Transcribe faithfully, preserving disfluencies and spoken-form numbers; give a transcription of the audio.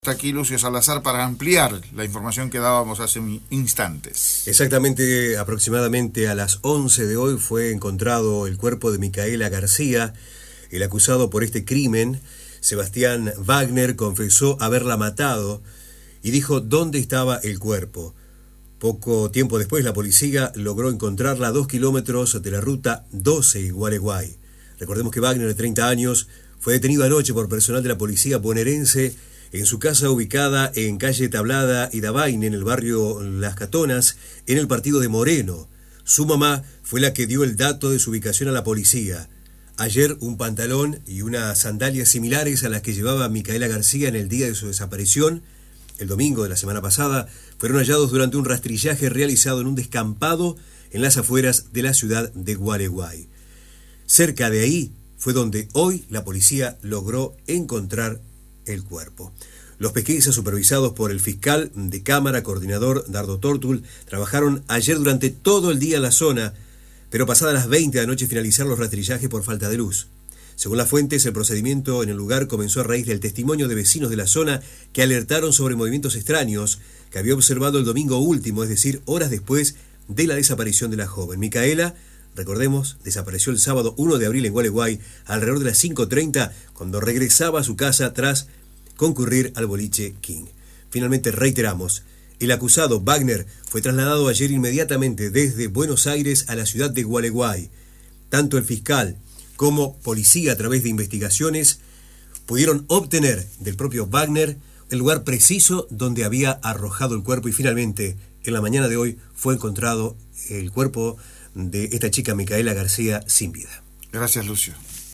Está aquí Lucio Salazar para ampliar la información que dábamos hace instantes. Exactamente, aproximadamente a las once de hoy fue encontrado el cuerpo de Micaela García. El acusado por este crimen, Sebastián Wagner, confesó haberla matado y dijo dónde estaba el cuerpo. Poco tiempo después, la policía logró encontrarla a dos kilómetros de la ruta doce en Gualeguay. Recordemos que Wagner, de treinta años, fue detenido anoche por personal de la policía bonaerense en su casa ubicada en calle Tablada y Davaine, en el barrio Las Catonas, en el partido de Moreno. Su mamá fue la que dio el dato de su ubicación a la policía. Ayer, un pantalón y unas sandalias similares a las que llevaba Micaela García en el día de su desaparición, el domingo de la semana pasada, fueron hallados durante un rastrillaje realizado en un descampado en las afueras de la ciudad de Gualeguay. Cerca de ahí fue donde hoy la policía logró encontrar el cuerpo. Los pesquisas, supervisados por el fiscal de Cámara, coordinador Dardo Tortul, trabajaron ayer durante todo el día en la zona, pero pasadas las veinte de la noche finalizaron los rastrillajes por falta de luz. Según las fuentes, el procedimiento en el lugar comenzó a raíz del testimonio de vecinos de la zona que alertaron sobre movimientos extraños que había observado el domingo último, es decir, horas después de la desaparición de la joven. Micaela, recordemos, desapareció el sábado primero de abril en Gualeguay alrededor de las cinco treinta, cuando regresaba a su casa tras concurrir al boliche King. Finalmente, reiteramos, el acusado Wagner fue trasladado ayer inmediatamente desde Buenos Aires a la ciudad de Gualeguay. Tanto el fiscal como policía, a través de investigaciones, pudieron obtener del propio Wagner el lugar preciso donde había arrojado el cuerpo, y finalmente, en la mañana de hoy, fue encontrado el cuerpo de esta chica Micaela García sin vida. Gracias, Lucio.